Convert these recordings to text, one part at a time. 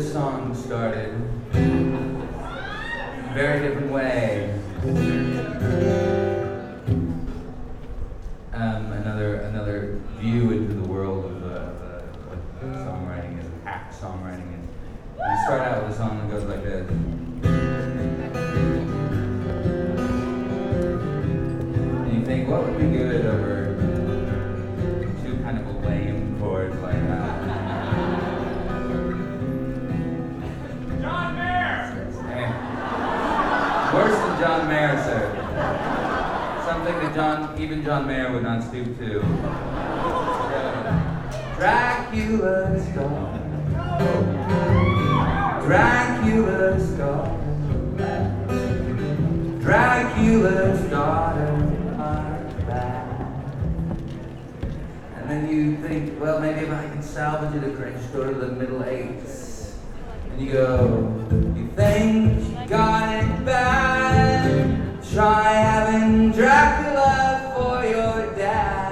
this song started in a very different way. Another view into the world of songwriting and hack songwriting. And you start out with a song that goes like this. And you think, what would be good over two kind of lame chords like that? John Mayer! Worse than John Mayer, sir. Something that even John Mayer would not stoop to. Dracula's daughter. Dracula's daughter. Dracula's daughter. I'm back. And then you think, well, maybe if I can salvage it a Grinch, go to the Middle Eights. And you go, you think you got it bad? Try having Dracula for your dad.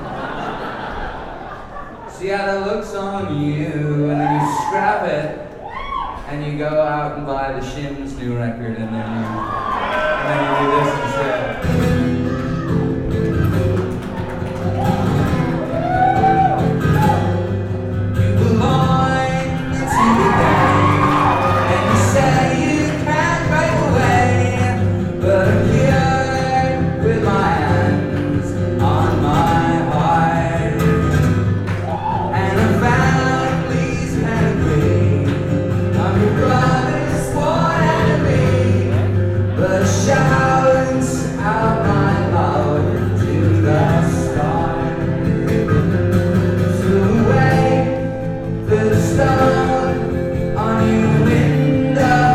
See how that looks on you, and then you scrap it, and you go out and buy the Shims' new record, and then you do this instead. You belong to the gang, and you say you can't break away, but I'm here with my hands on my heart, and I found please pedigree. I'm your brother's sworn enemy, but shouts out my love to the stars. So wait for the stone on your window,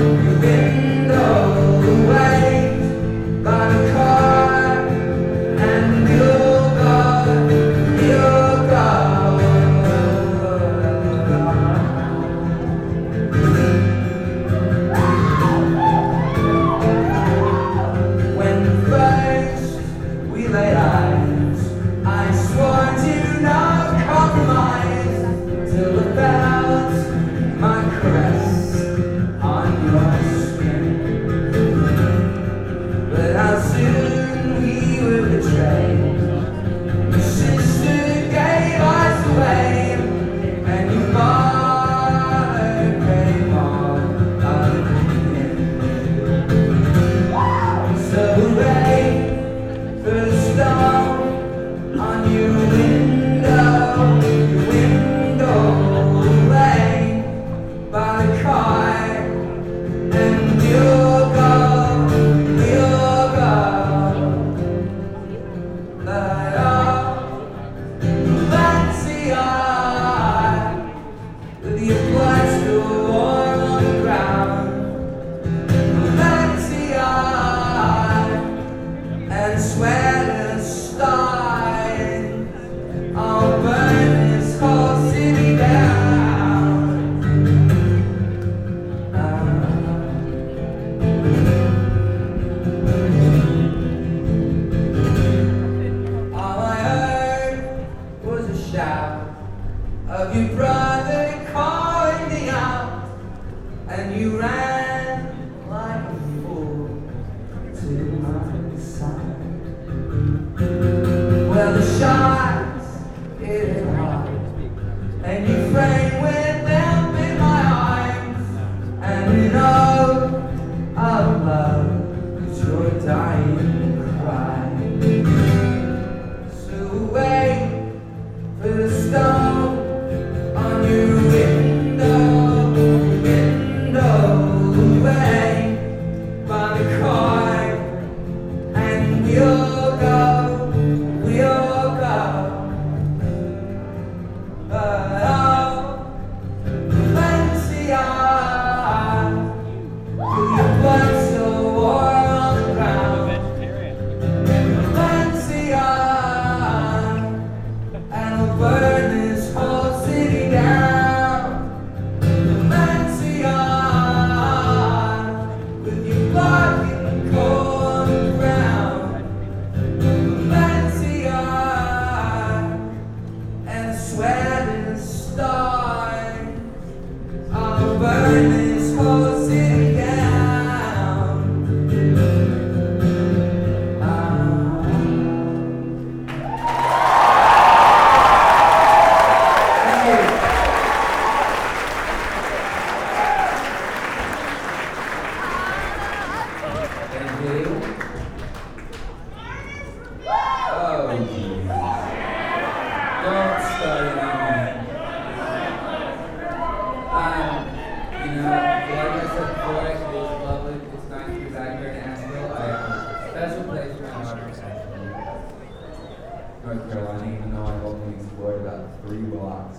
wait by the car, and you'll go. When first we laid eyes, I swore to not compromise till I felt my caress on your skin. But how soon we were betrayed. Your sister gave us away, and your father came on again. So wait for the stone on your window, wait by the car, and you'll go. With your blood still warm on the ground, and sweat and starting, I'll burn this whole city down. All I heard was a shout of your brother calling me out, and you ran like a fool to my side. Well, the shots hit hard, and you framed with them in my arms, and you know of love is your dying cry. So wait for the stone on your window,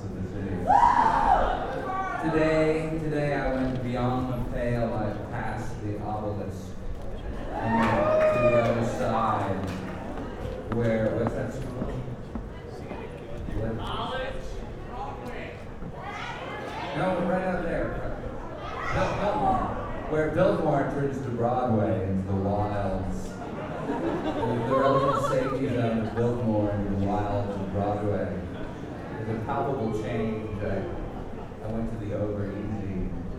of the city. Today I went beyond the pale. I passed the obelisk and went to the other side. What's that song? No, right out there. Biltmore. Where Biltmore turns to Broadway into the wilds. The relative safety zone of Biltmore into the wilds of Broadway. There's a palpable change. I went to the Over Easy.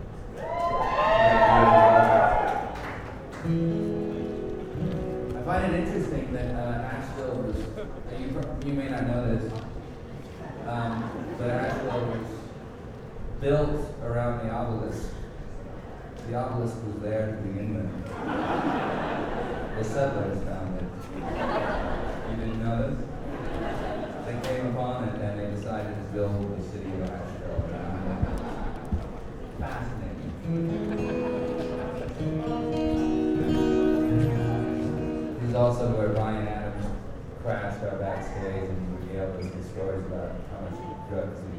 I find it interesting that Asheville was, you may not know this, but Asheville was built around the obelisk. The obelisk was there to begin with. The settlers found it. You didn't know this? They came upon it and they decided to build the city of Asheville around it. Fascinating. This is also where Ryan Adams crashed our backstage and we gave us the stories about how much drugs he